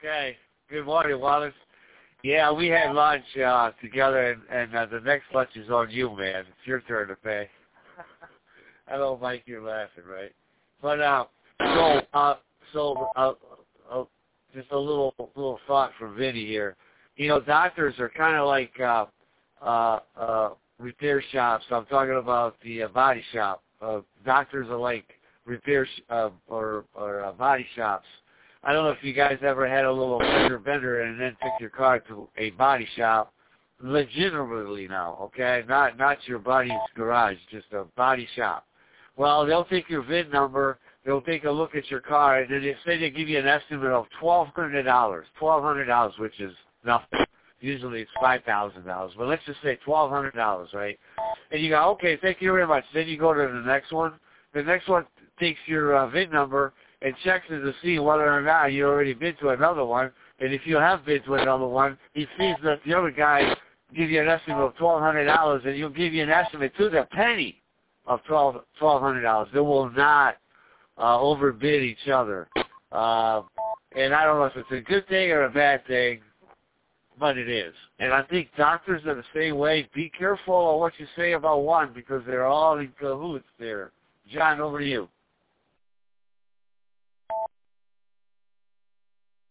Okay. Good morning, Wallace. Yeah, we had lunch together, and the next lunch is on you, man. It's your turn to pay. I know, Mike, you're laughing, right? But just a little thought from Vinny here. You know, doctors are kind of like repair shops. I'm talking about the body shop. Doctors are like repair or body shops. I don't know if you guys ever had a little bender and then took your car to a body shop, legitimately now, okay? Not your buddy's garage, just a body shop. Well, they'll take your VIN number, they'll take a look at your car, and then they say they give you an estimate of $1,200, which is nothing. Usually it's $5,000, but let's just say $1,200, right? And you go, okay, thank you very much. Then you go to the next one. The next one takes your VIN number and checks it to see whether or not you already been to another one. And if you have been to another one, he sees that the other guy give you an estimate of $1,200, and he'll give you an estimate to the penny of $1,200. They will not overbid each other. And I don't know if it's a good thing or a bad thing, but it is. And I think doctors are the same way. Be careful of what you say about one because they're all in cahoots there. John, over to you.